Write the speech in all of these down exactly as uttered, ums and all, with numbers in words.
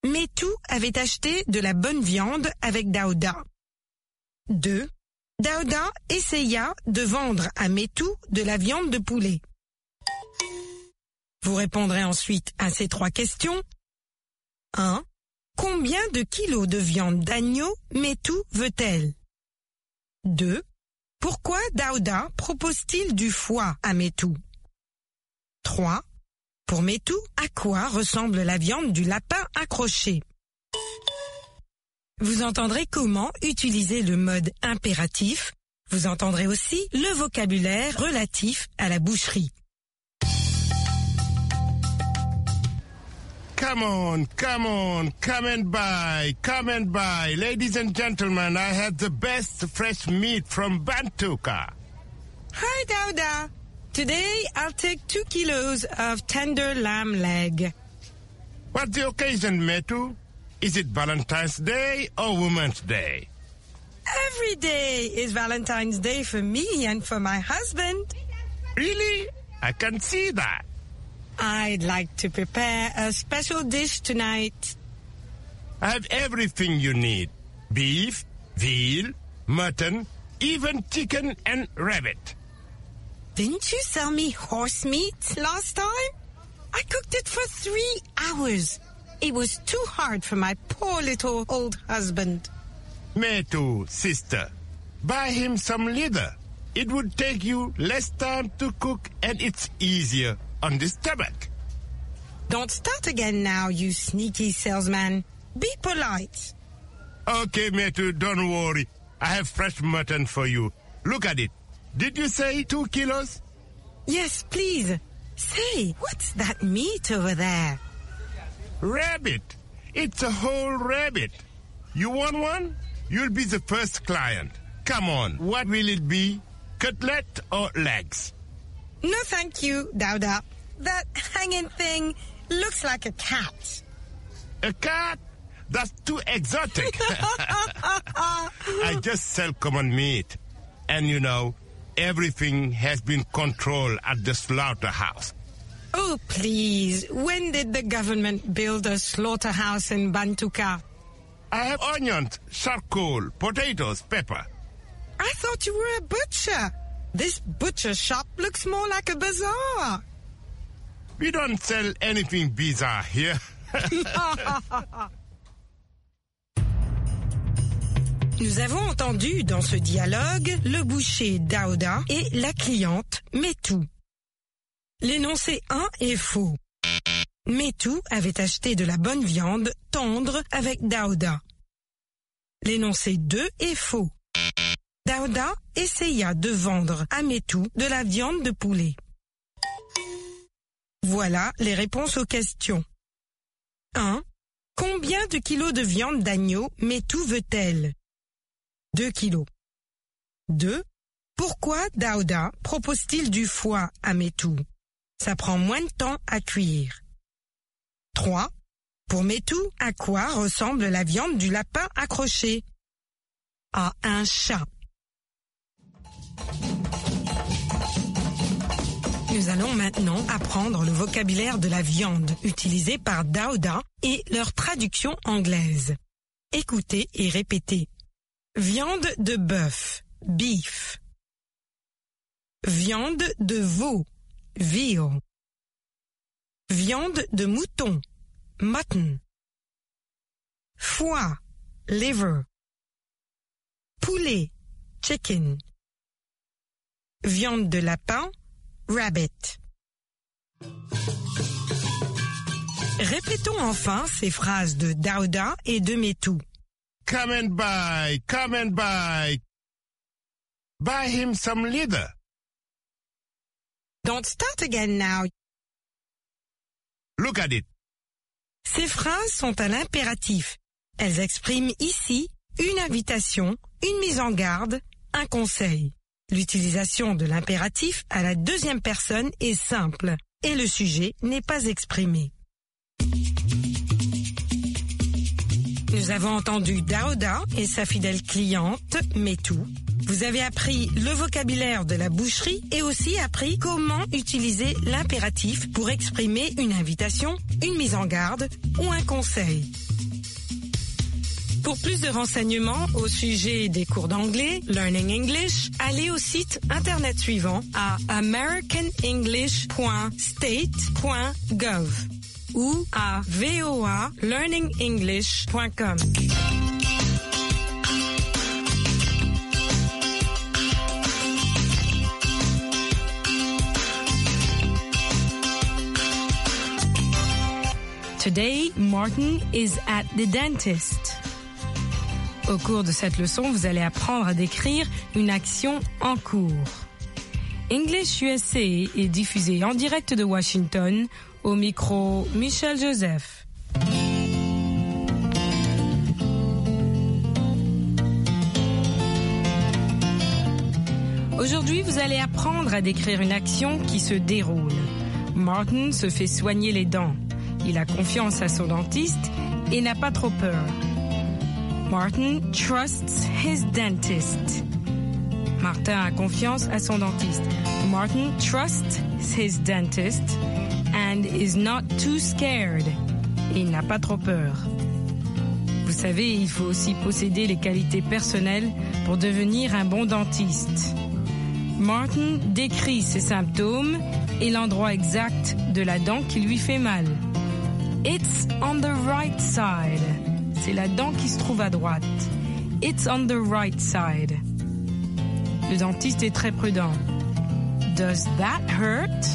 Metou avait acheté de la bonne viande avec Daouda. deux. Daouda essaya de vendre à Metou de la viande de poulet. Vous répondrez ensuite à ces trois questions. un. Combien de kilos de viande d'agneau Metou veut-elle? deux. Pourquoi Daouda propose-t-il du foie à Metou? trois. Pour Metou, à quoi ressemble la viande du lapin accroché? Vous entendrez comment utiliser le mode impératif. Vous entendrez aussi le vocabulaire relatif à la boucherie. Come on, come on, come and buy, come and buy. Ladies and gentlemen, I have the best fresh meat from Bantuka. Hi, Daouda. Today, I'll take two kilos of tender lamb leg. What's the occasion, Metu? Is it Valentine's Day or Women's Day? Every day is Valentine's Day for me and for my husband. Really? I can see that. I'd like to prepare a special dish tonight. I have everything you need. Beef, veal, mutton, even chicken and rabbit. Didn't you sell me horse meat last time? I cooked it for three hours. It was too hard for my poor little old husband. Metu, sister, buy him some leather. It would take you less time to cook and it's easier on the stomach. Don't start again now, you sneaky salesman. Be polite. Okay, Metu, don't worry. I have fresh mutton for you. Look at it. Did you say two kilos? Yes, please. Say, what's that meat over there? Rabbit. It's a whole rabbit. You want one? You'll be the first client. Come on, what will it be? Cutlet or legs? No, thank you, Daouda. That hanging thing looks like a cat. A cat? That's too exotic. I just sell common meat. And you know, everything has been controlled at the slaughterhouse. Oh, please. When did the government build a slaughterhouse in Bantuka? I have onions, charcoal, potatoes, pepper. I thought you were a butcher. This butcher shop looks more like a bazaar. We don't sell anything bizarre here. Nous avons entendu dans ce dialogue le boucher Daouda et la cliente Metou. L'énoncé un est faux. Metou avait acheté de la bonne viande tendre avec Daouda. L'énoncé deux est faux. Daouda essaya de vendre à Metou de la viande de poulet. Voilà les réponses aux questions. un. Combien de kilos de viande d'agneau Metou veut-elle? deux kilos. deux. Pourquoi Daouda propose-t-il du foie à Metou? Ça prend moins de temps à cuire. trois. Pour Metou, à quoi ressemble la viande du lapin accroché? À un chat. Nous allons maintenant apprendre le vocabulaire de la viande utilisé par Daouda et leur traduction anglaise. Écoutez et répétez. Viande de bœuf, beef. Viande de veau, veal. Viande de mouton, mutton. Foie, liver. Poulet, chicken. Viande de lapin, rabbit. Répétons enfin ces phrases de Daouda et de Metou. Come and buy, come and buy. Buy him some leather. Don't start again now. Look at it. Ces phrases sont à l'impératif. Elles expriment ici une invitation, une mise en garde, un conseil. L'utilisation de l'impératif à la deuxième personne est simple et le sujet n'est pas exprimé. Nous avons entendu Daouda et sa fidèle cliente, Metou. Vous avez appris le vocabulaire de la boucherie et aussi appris comment utiliser l'impératif pour exprimer une invitation, une mise en garde ou un conseil. Pour plus de renseignements au sujet des cours d'anglais, Learning English, allez au site internet suivant à american english point state point gov ou à voa learning english point com. Today, Martin is at the dentist. Au cours de cette leçon, vous allez apprendre à décrire une action en cours. English U S A est diffusé en direct de Washington, au micro Michel Joseph. Aujourd'hui, vous allez apprendre à décrire une action qui se déroule. Martin se fait soigner les dents. Il a confiance à son dentiste et n'a pas trop peur. Martin trusts his dentist. Martin a confiance à son dentiste. Martin trusts his dentist and is not too scared. Et il n'a pas trop peur. Vous savez, il faut aussi posséder les qualités personnelles pour devenir un bon dentiste. Martin décrit ses symptômes et l'endroit exact de la dent qui lui fait mal. It's on the right side. C'est la dent qui se trouve à droite. It's on the right side. Le dentiste est très prudent. Does that hurt?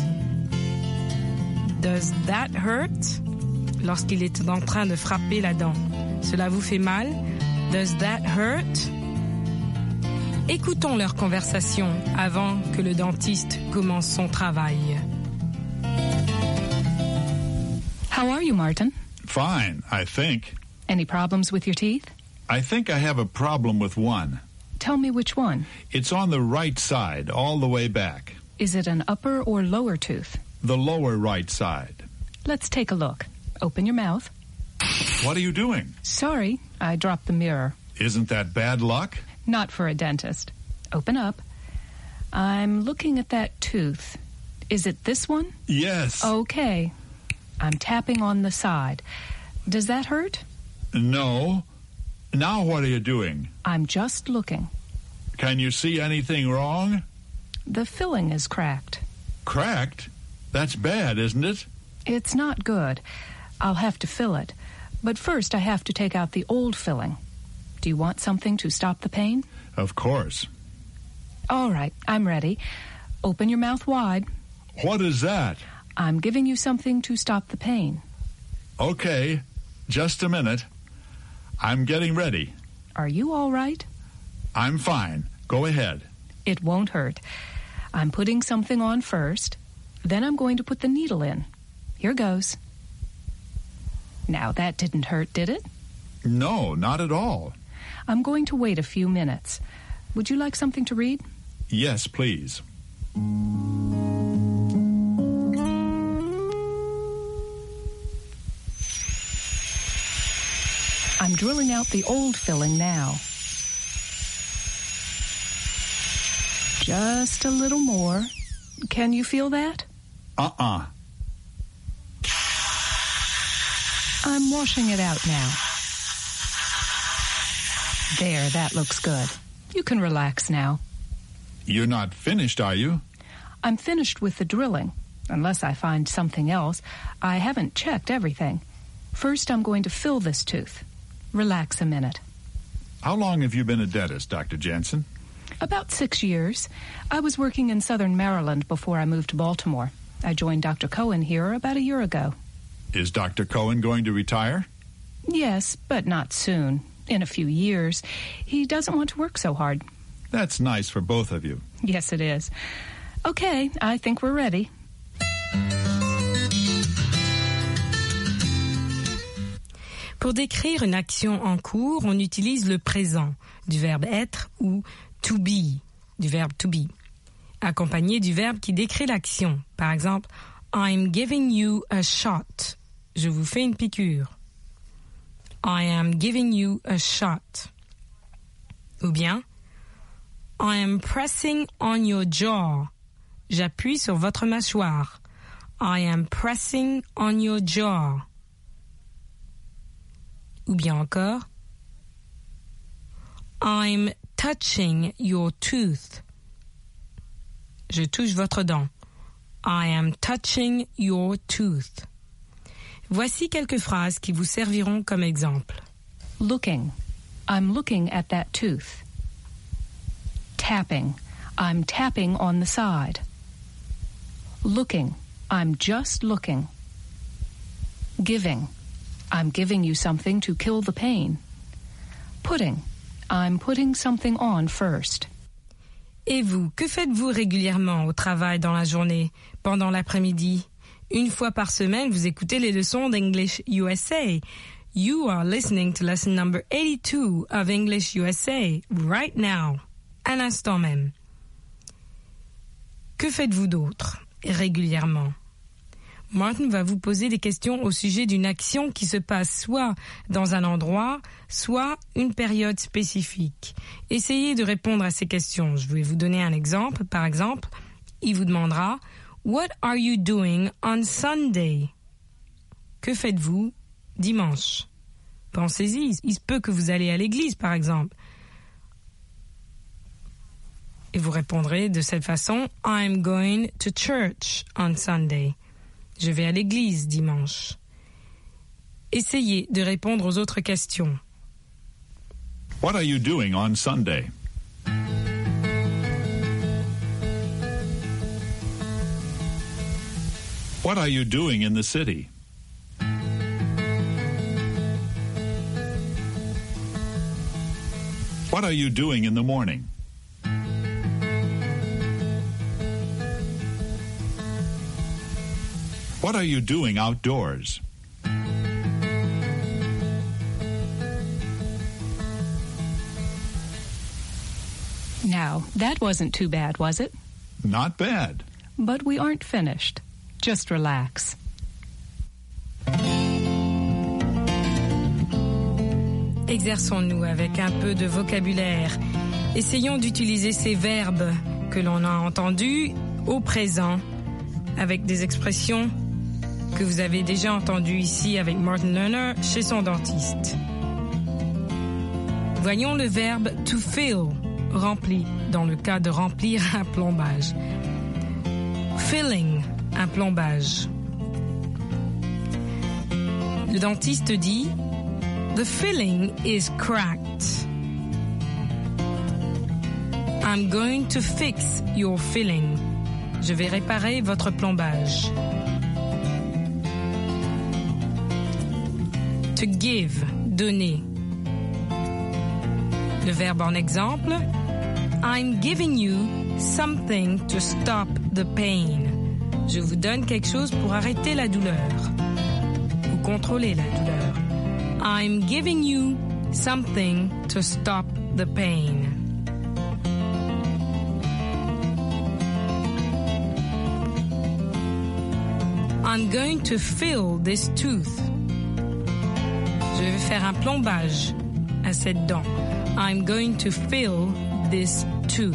Does that hurt? Lorsqu'il est en train de frapper la dent. Cela vous fait mal? Does that hurt? Écoutons leur conversation avant que le dentiste commence son travail. How are you, Martin? Fine, I think. Any problems with your teeth? I think I have a problem with one. Tell me which one. It's on the right side, all the way back. Is it an upper or lower tooth? The lower right side. Let's take a look. Open your mouth. What are you doing? Sorry, I dropped the mirror. Isn't that bad luck? Not for a dentist. Open up. I'm looking at that tooth. Is it this one? Yes. Okay. I'm tapping on the side. Does that hurt? No. Now what are you doing? I'm just looking. Can you see anything wrong? The filling is cracked. Cracked? That's bad, isn't it? It's not good. I'll have to fill it. But first I have to take out the old filling. Do you want something to stop the pain? Of course. All right, I'm ready. Open your mouth wide. What is that? I'm giving you something to stop the pain. Okay, just a minute. I'm getting ready. Are you all right? I'm fine. Go ahead. It won't hurt. I'm putting something on first. Then I'm going to put the needle in. Here goes. Now, that didn't hurt, did it? No, not at all. I'm going to wait a few minutes. Would you like something to read? Yes, please. I'm drilling out the old filling now. Just a little more. Can you feel that? Uh-uh. I'm washing it out now. There, that looks good. You can relax now. You're not finished, are you? I'm finished with the drilling. Unless I find something else. I haven't checked everything. First, I'm going to fill this tooth. Relax a minute. How long have you been a dentist, Doctor Jansen? About six years. I was working in southern Maryland before I moved to Baltimore. I joined Doctor Cohen here about a year ago. Is Doctor Cohen going to retire? Yes, but not soon. In a few years. He doesn't want to work so hard. That's nice for both of you. Yes, it is. Okay, I think we're ready. Pour décrire une action en cours, on utilise le présent du verbe être ou to be, du verbe to be, accompagné du verbe qui décrit l'action. Par exemple, I'm giving you a shot. Je vous fais une piqûre. I am giving you a shot. Ou bien, I am pressing on your jaw. J'appuie sur votre mâchoire. I am pressing on your jaw. Ou bien encore, I'm touching your tooth. Je touche votre dent. I am touching your tooth. Voici quelques phrases qui vous serviront comme exemple. Looking. I'm looking at that tooth. Tapping. I'm tapping on the side. Looking. I'm just looking. Giving. I'm giving you something to kill the pain. Putting. I'm putting something on first. Et vous, que faites-vous régulièrement au travail dans la journée, pendant l'après-midi? Une fois par semaine, vous écoutez les leçons d'English U S A. You are listening to lesson number eighty-two of English U S A right now, à l'instant même. Que faites-vous d'autre régulièrement? Martin va vous poser des questions au sujet d'une action qui se passe soit dans un endroit, soit une période spécifique. Essayez de répondre à ces questions. Je vais vous donner un exemple. Par exemple, il vous demandera « What are you doing on Sunday ?» Que faites-vous dimanche? Pensez-y, il se peut que vous allez à l'église, par exemple. Et vous répondrez de cette façon « I'm going to church on Sunday ». Je vais à l'église dimanche. Essayez de répondre aux autres questions. What are you doing on Sunday? What are you doing in the city? What are you doing in the morning? What are you doing outdoors? Now, that wasn't too bad, was it? Not bad. But we aren't finished. Just relax. Exerçons-nous avec un peu de vocabulaire. Essayons d'utiliser ces verbes que l'on a entendus au présent avec des expressions que vous avez déjà entendues ici avec Martin Lerner chez son dentiste. Voyons le verbe to fill, rempli, dans le cas de remplir un plombage. Filling, un plombage. Le dentiste dit « The filling is cracked. I'm going to fix your filling. » Je vais réparer votre plombage. To give, donner. Le verbe en exemple, I'm giving you something to stop the pain. Je vous donne quelque chose pour arrêter la douleur ou contrôler la douleur. I'm giving you something to stop the pain. I'm going to fill this tooth. Je vais faire un plombage à cette dent. I'm going to fill this tooth.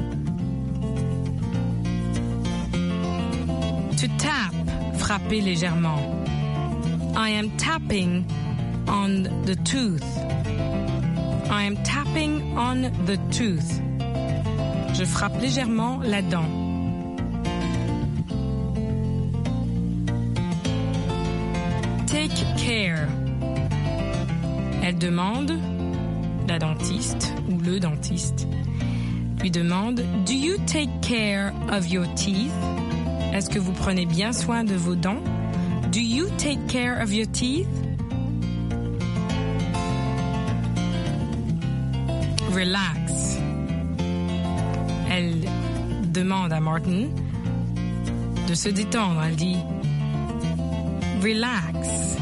To tap, frapper légèrement. I am tapping on the tooth. I am tapping on the tooth. Je frappe légèrement la dent. Take care. Elle demande, la dentiste ou le dentiste, lui demande « Do you take care of your teeth ?» Est-ce que vous prenez bien soin de vos dents? Do you take care of your teeth? Relax. Elle demande à Martin de se détendre. Elle dit Relax.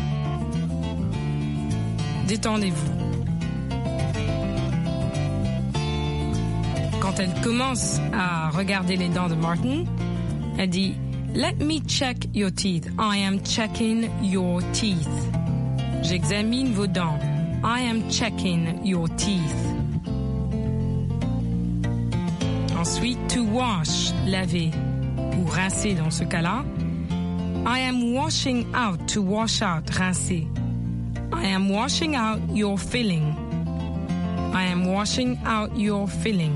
Détendez-vous. Quand elle commence à regarder les dents de Martin, elle dit Let me check your teeth. I am checking your teeth. J'examine vos dents. I am checking your teeth. Ensuite, to wash, laver ou rincer dans ce cas-là. I am washing out, to wash out, rincer. I am washing out your filling. I am washing out your filling.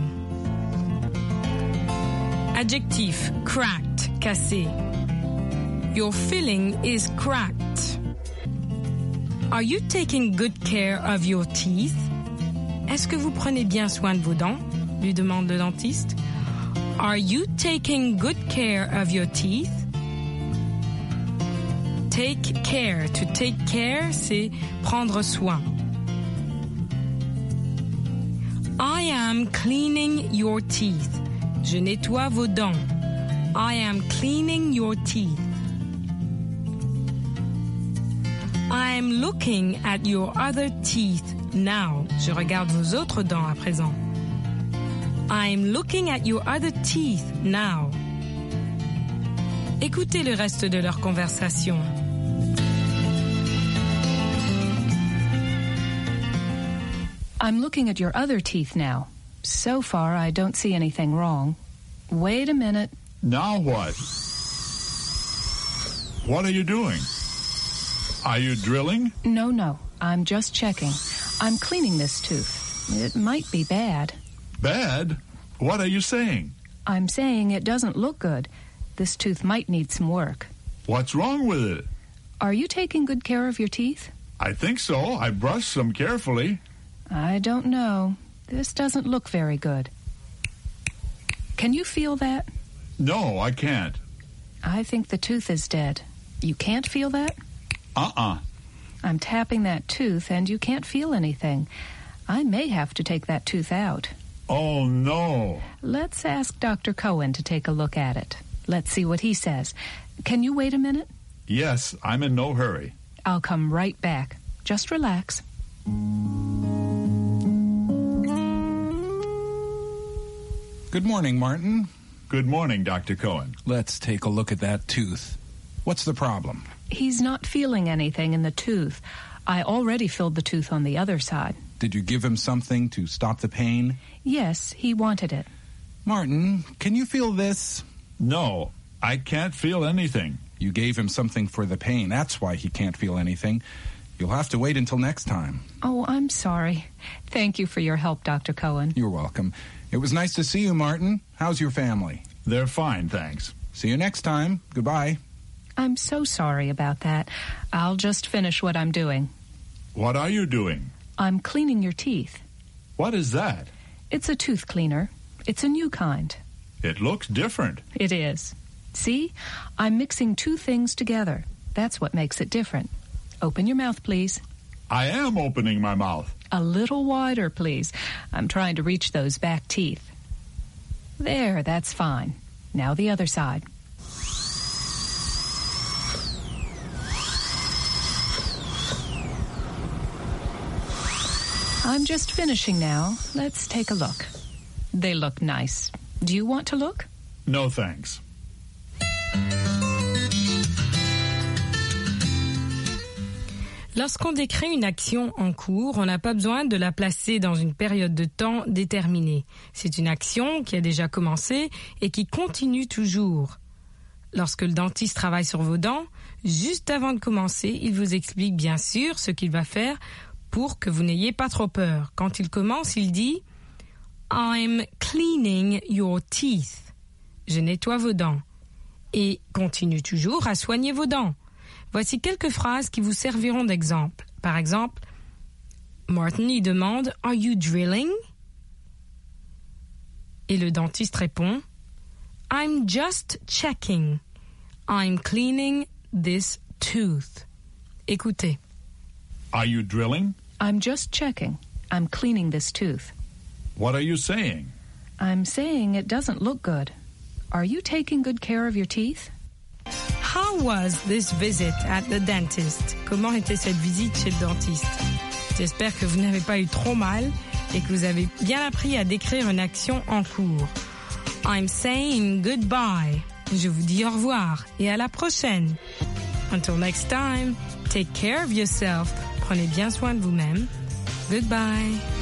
Adjectif, cracked, cassé. Your filling is cracked. Are you taking good care of your teeth? Est-ce que vous prenez bien soin de vos dents? Lui demande le dentiste. Are you taking good care of your teeth? Take care. To take care, c'est prendre soin. I am cleaning your teeth. Je nettoie vos dents. I am cleaning your teeth. I am looking at your other teeth now. Je regarde vos autres dents à présent. I am looking at your other teeth now. Écoutez le reste de leur conversation. I'm looking at your other teeth now. So far, I don't see anything wrong. Wait a minute. Now what? What are you doing? Are you drilling? No, no. I'm just checking. I'm cleaning this tooth. It might be bad. Bad? What are you saying? I'm saying it doesn't look good. This tooth might need some work. What's wrong with it? Are you taking good care of your teeth? I think so. I brushed them carefully. I don't know. This doesn't look very good. Can you feel that? No, I can't. I think the tooth is dead. You can't feel that? Uh-uh. I'm tapping that tooth and you can't feel anything. I may have to take that tooth out. Oh, no. Let's ask Doctor Cohen to take a look at it. Let's see what he says. Can you wait a minute? Yes, I'm in no hurry. I'll come right back. Just relax. Good morning, Martin. Good morning, Doctor Cohen. Let's take a look at that tooth. What's the problem? He's not feeling anything in the tooth. I already filled the tooth on the other side. Did you give him something to stop the pain? Yes, he wanted it. Martin, can you feel this? No, I can't feel anything. You gave him something for the pain. That's why he can't feel anything. You'll have to wait until next time. Oh, I'm sorry. Thank you for your help, Doctor Cohen. You're welcome. It was nice to see you, Martin. How's your family? They're fine, thanks. See you next time. Goodbye. I'm so sorry about that. I'll just finish what I'm doing. What are you doing? I'm cleaning your teeth. What is that? It's a tooth cleaner. It's a new kind. It looks different. It is. See? I'm mixing two things together. That's what makes it different. Open your mouth, please. I am opening my mouth. A little wider, please. I'm trying to reach those back teeth. There, that's fine. Now the other side. I'm just finishing now. Let's take a look. They look nice. Do you want to look? No, thanks. Lorsqu'on décrit une action en cours, on n'a pas besoin de la placer dans une période de temps déterminée. C'est une action qui a déjà commencé et qui continue toujours. Lorsque le dentiste travaille sur vos dents, juste avant de commencer, il vous explique bien sûr ce qu'il va faire pour que vous n'ayez pas trop peur. Quand il commence, il dit « I'm cleaning your teeth ». Je nettoie vos dents. Et continue toujours à soigner vos dents. Voici quelques phrases qui vous serviront d'exemple. Par exemple, Martin y demande « Are you drilling ?» Et le dentiste répond « I'm just checking. I'm cleaning this tooth. » Écoutez. Are you drilling? I'm just checking. I'm cleaning this tooth. What are you saying? I'm saying it doesn't look good. Are you taking good care of your teeth? How was this visit at the dentist? Comment était cette visite chez le dentiste? J'espère que vous n'avez pas eu trop mal et que vous avez bien appris à décrire une action en cours. I'm saying goodbye. Je vous dis au revoir et à la prochaine. Until next time, take care of yourself. Prenez bien soin de vous-même. Goodbye.